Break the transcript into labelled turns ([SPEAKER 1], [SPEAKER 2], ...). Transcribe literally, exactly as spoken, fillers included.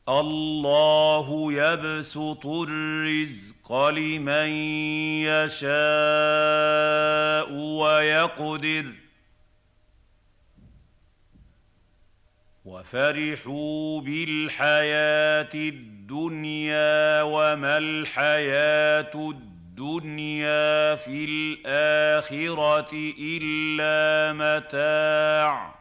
[SPEAKER 1] الله يبسط الرزق لمن يشاء ويقدر وفرحوا بالحياة الدنيا وما الحياة الدنيا في الآخرة إلا متاع